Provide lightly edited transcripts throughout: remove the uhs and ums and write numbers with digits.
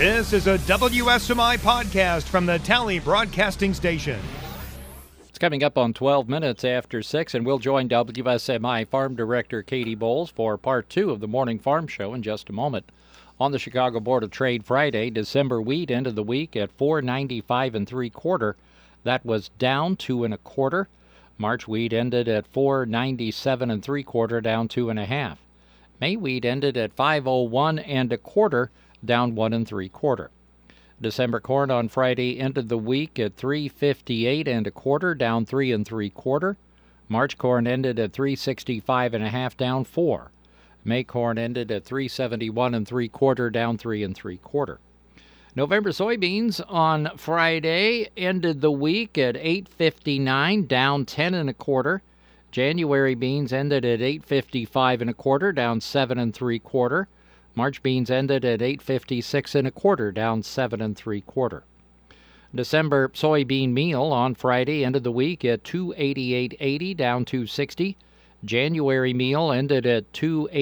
This is a WSMI podcast from the Tally Broadcasting Station. It's coming up on 12 minutes after 6, and we'll join WSMI Farm Director Katie Bowles for Part 2 of the Morning Farm Show in just a moment. On the Chicago Board of Trade Friday, December wheat ended the week at $4.95 3/4. That was down 2 1/4. March wheat ended at $4.97 3/4, down 2 1/2. May wheat ended at $5.01 1/4, down 1 3/4. December corn on Friday ended the week at $3.58 1/4, down 3 3/4. March corn ended at $3.65 1/2, down 4. May corn ended at $3.71 3/4, down 3 3/4. November soybeans on Friday ended the week at $8.59, down 10 1/4. January beans ended at $8.55 1/4, down 7 3/4. March beans ended at $8.56 1/4, down 7 3/4. December soybean meal on Friday ended the week at $2.88.80, down 2.60. January meal ended at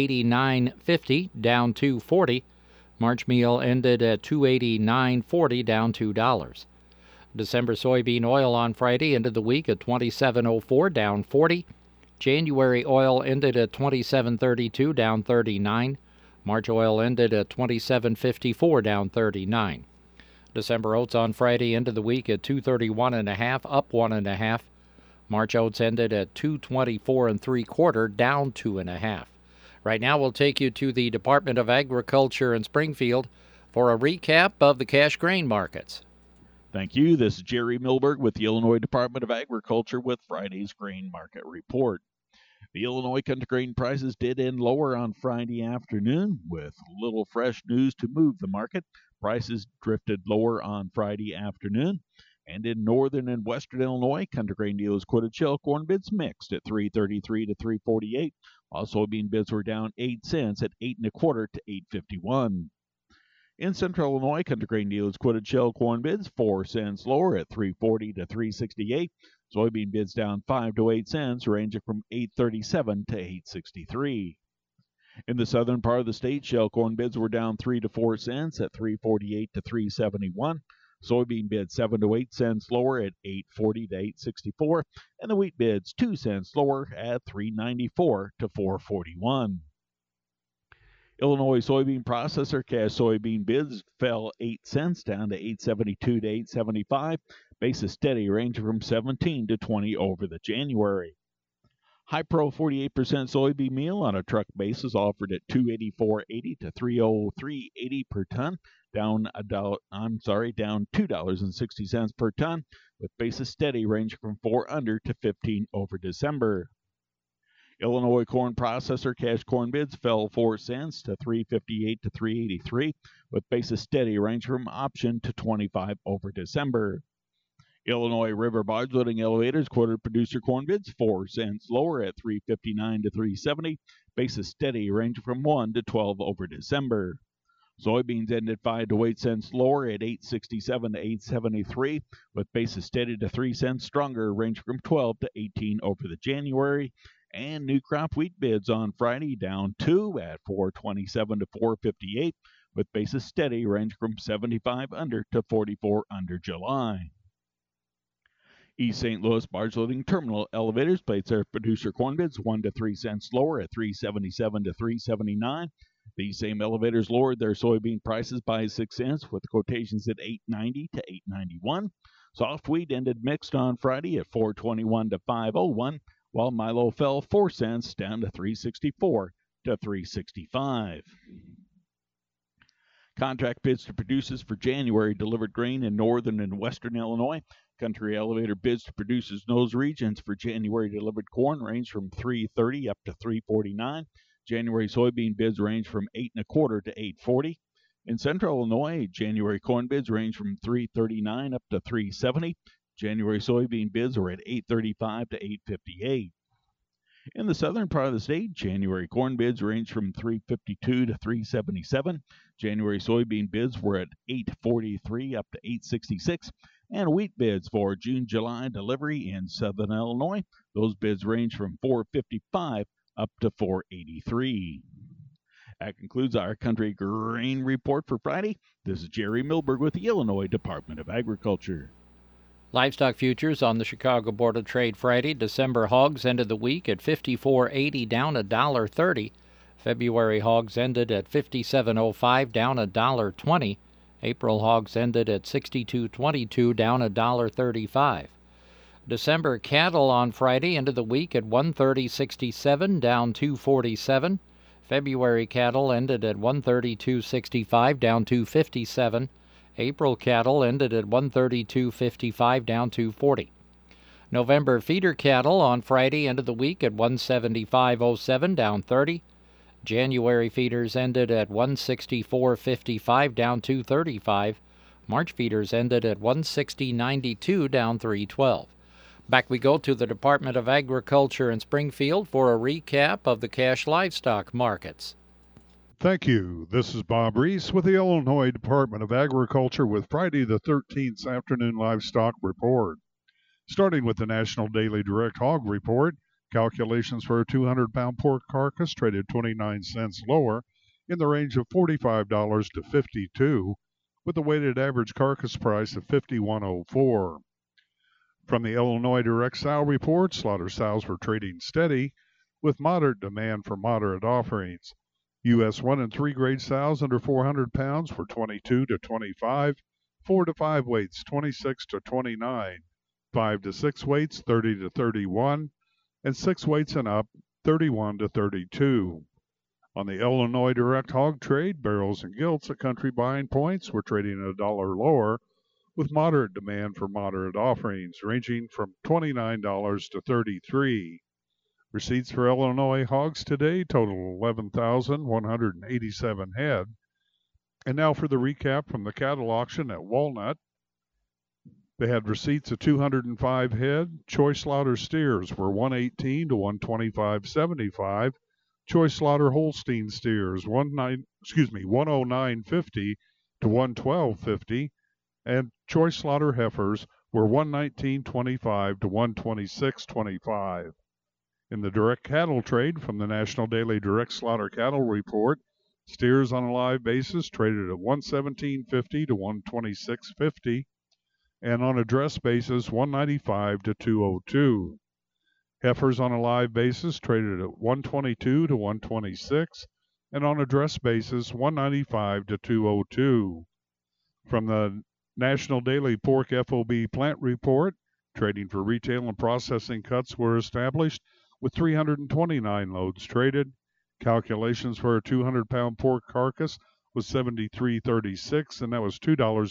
$2.89.50, down 2.40. March meal ended at $2.89.40, down $2. December soybean oil on Friday ended the week at $27.04, down 40. January oil ended at $27.32, down 39. March oil ended at $27.54, down 39. December oats on Friday ended the week at $2.31 1/2, up 1 1/2. March oats ended at $2.24 3/4, down 2 1/2. Right now we'll take you to the Department of Agriculture in Springfield for a recap of the cash grain markets. Thank you. This is Jerry Milberg with the Illinois Department of Agriculture with Friday's grain market report. The Illinois country grain prices did end lower on Friday afternoon with little fresh news to move the market. Prices drifted lower on Friday afternoon. And in northern and western Illinois, country grain dealers quoted shell corn bids mixed at $3.33 to $3.48, while soybean bids were down 8 cents at $8 1/4 to $8.51. In central Illinois, country grain dealers quoted shell corn bids 4 cents lower at $3.40 to $3.68. Soybean bids down 5 to 8 cents, ranging from $8.37 to $8.63. In the southern part of the state, shell corn bids were down 3 to 4 cents at $3.48 to $3.71. Soybean bids 7 to 8 cents lower at $8.40 to $8.64, and the wheat bids 2 cents lower at $3.94 to $4.41. Illinois soybean processor cash soybean bids fell 8 cents down to $8.72 to $8.75. Basis steady, ranging from 17 to 20 over the January. High Pro 48% soybean meal on a truck basis offered at $284.80 to $303.80 per ton, down $2.60 per ton, with basis steady, ranging from 4 under to 15 over December. Illinois corn processor cash corn bids fell 4 cents to $3.58 to $3.83, with basis steady, ranging from option to 25 over December. Illinois river barge loading elevators quoted producer corn bids 4 cents lower at $3.59 to $3.70, basis steady, ranging from 1 to 12 over December. Soybeans ended 5 to 8 cents lower at $8.67 to $8.73, with basis steady to 3 cents stronger, ranging from 12 to 18 over the January. And new crop wheat bids on Friday down 2 at $4.27 to $4.58, with basis steady, ranging from 75 under to 44 under July. East St. Louis barge loading terminal elevators placed their producer corn bids 1 to 3 cents lower at $3.77 to $3.79. These same elevators lowered their soybean prices by 6 cents, with quotations at $8.90 to $8.91. Soft wheat ended mixed on Friday at $4.21 to $5.01, while Milo fell 4 cents down to $3.64 to $3.65. Contract bids to producers for January delivered grain in northern and western Illinois. Country elevator bids to producers in those regions for January delivered corn range from $3.30 up to $3.49. January soybean bids range from $8 1/4 to $8.40. In central Illinois, January corn bids range from $3.39 up to $3.70. January soybean bids were at $8.35 to $8.58. In the southern part of the state, January corn bids ranged from $3.52 to $3.77. January soybean bids were at $8.43 up to $8.66. And wheat bids for June-July delivery in southern Illinois, those bids range from $4.55 up to $4.83. That concludes our Country Grain Report for Friday. This is Jerry Milberg with the Illinois Department of Agriculture. Livestock futures on the Chicago Board of Trade Friday. December hogs ended the week at $54.80, down $1.30. February hogs ended at $57.05, down $1.20. April hogs ended at $62.22, down $1.35. December cattle on Friday ended the week at $130.67, down $2.47. February cattle ended at $132.65, down $2.57. April cattle ended at $132.55, down $2.40. November feeder cattle on Friday ended the week at $175.07, down $30. January feeders ended at $164.55, down $2.35. March feeders ended at $160.92, down $3.12. Back we go to the Department of Agriculture in Springfield for a recap of the cash livestock markets. Thank you. This is Bob Reese with the Illinois Department of Agriculture with Friday the 13th afternoon livestock report. Starting with the National Daily Direct Hog Report, calculations for a 200-pound pork carcass traded 29 cents lower in the range of $45 to $52, with a weighted average carcass price of $51.04. From the Illinois Direct Sow Report, slaughter sows were trading steady with moderate demand for moderate offerings. U.S. 1 and 3 grade sows under 400 pounds were 22 to 25, 4 to 5 weights 26 to 29, 5 to 6 weights 30 to 31, and 6 weights and up 31 to 32. On the Illinois Direct Hog Trade, barrels and gilts at country buying points were trading $1 lower, with moderate demand for moderate offerings ranging from $29 to $33. Receipts for Illinois hogs today total 11,187 head. And now for the recap from the cattle auction at Walnut. They had receipts of 205 head. Choice slaughter steers were 118 to 125.75. Choice slaughter Holstein steers 109.50 to 112.50, and choice slaughter heifers were 119.25 to 126.25. In the direct cattle trade from the National Daily Direct Slaughter Cattle Report, steers on a live basis traded at 117.50 to 126.50, and on a dress basis 195 to 202. Heifers on a live basis traded at 122 to 126, and on a dress basis 195 to 202. From the National Daily Pork FOB Plant Report, trading for retail and processing cuts were established with 329 loads traded. Calculations for a 200-pound pork carcass was $73.36, and that was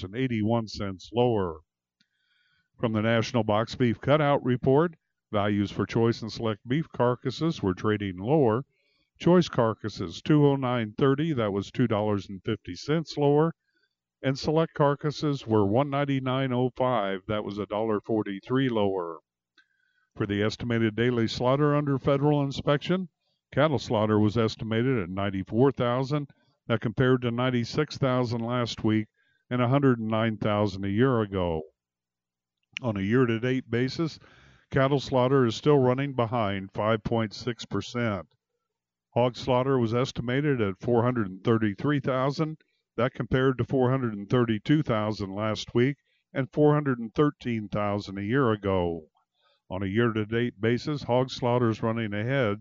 $2.81 lower. From the National Box Beef Cutout Report, values for choice and select beef carcasses were trading lower. Choice carcasses $209.30, that was $2.50 lower, and select carcasses were $199.05, that was $1.43 lower. For the estimated daily slaughter under federal inspection, cattle slaughter was estimated at 94,000. That compared to 96,000 last week and 109,000 a year ago. On a year-to-date basis, cattle slaughter is still running behind 5.6%. Hog slaughter was estimated at 433,000. That compared to 432,000 last week and 413,000 a year ago. On a year-to-date basis, hog slaughter is running ahead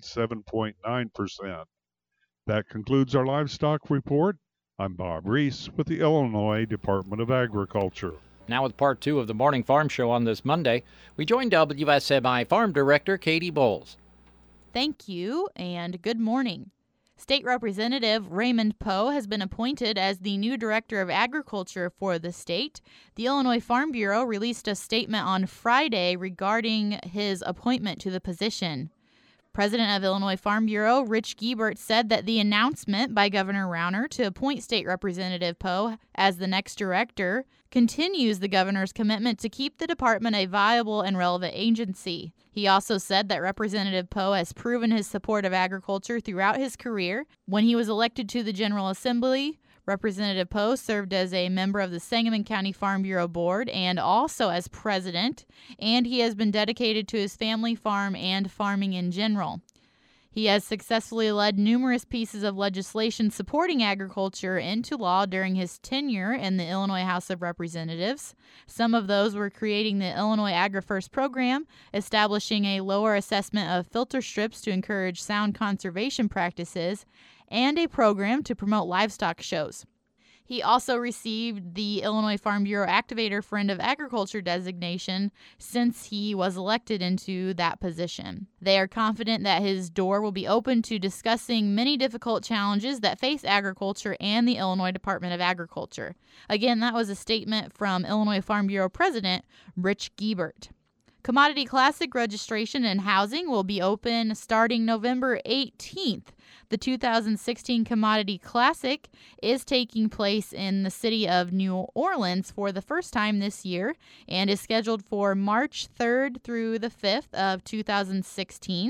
7.9%. That concludes our livestock report. I'm Bob Reese with the Illinois Department of Agriculture. Now with part 2 of the Morning Farm Show on this Monday, we join WSMI Farm Director Katie Bowles. Thank you, and good morning. State Representative Raymond Poe has been appointed as the new Director of Agriculture for the state. The Illinois Farm Bureau released a statement on Friday regarding his appointment to the position. President of Illinois Farm Bureau, Rich Giebert, said that the announcement by Governor Rauner to appoint State Representative Poe as the next director continues the governor's commitment to keep the department a viable and relevant agency. He also said that Representative Poe has proven his support of agriculture throughout his career. When he was elected to the General Assembly, Representative Poe served as a member of the Sangamon County Farm Bureau Board and also as president, and he has been dedicated to his family farm and farming in general. He has successfully led numerous pieces of legislation supporting agriculture into law during his tenure in the Illinois House of Representatives. Some of those were creating the Illinois AgriFirst program, establishing a lower assessment of filter strips to encourage sound conservation practices, and a program to promote livestock shows. He also received the Illinois Farm Bureau Activator Friend of Agriculture designation since he was elected into that position. They are confident that his door will be open to discussing many difficult challenges that face agriculture and the Illinois Department of Agriculture. Again, that was a statement from Illinois Farm Bureau President Rich Giebert. Commodity Classic registration and housing will be open starting November 18th. The 2016 Commodity Classic is taking place in the city of New Orleans for the first time this year and is scheduled for March 3rd through the 5th of 2016.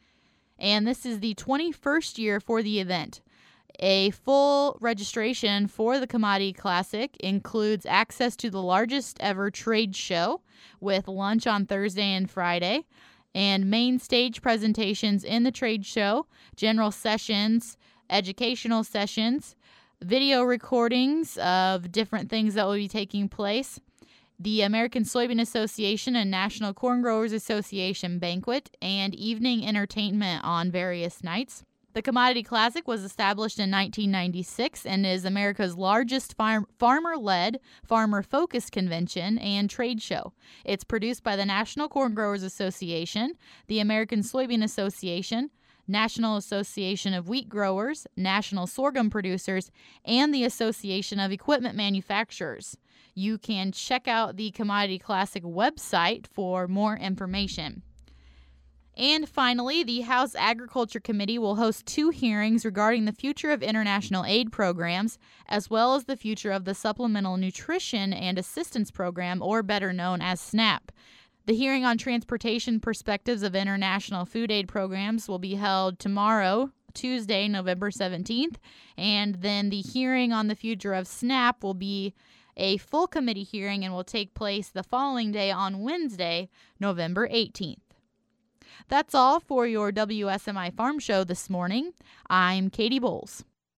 And this is the 21st year for the event. A full registration for the Commodity Classic includes access to the largest ever trade show with lunch on Thursday and Friday, and main stage presentations in the trade show, general sessions, educational sessions, video recordings of different things that will be taking place, the American Soybean Association and National Corn Growers Association banquet, and evening entertainment on various nights. The Commodity Classic was established in 1996 and is America's largest farmer-led, farmer-focused convention and trade show. It's produced by the National Corn Growers Association, the American Soybean Association, National Association of Wheat Growers, National Sorghum Producers, and the Association of Equipment Manufacturers. You can check out the Commodity Classic website for more information. And finally, the House Agriculture Committee will host 2 hearings regarding the future of international aid programs, as well as the future of the Supplemental Nutrition and Assistance Program, or better known as SNAP. The hearing on transportation perspectives of international food aid programs will be held tomorrow, Tuesday, November 17th, and then the hearing on the future of SNAP will be a full committee hearing and will take place the following day on Wednesday, November 18th. That's all for your WSMI Farm Show this morning. I'm Katie Bowles.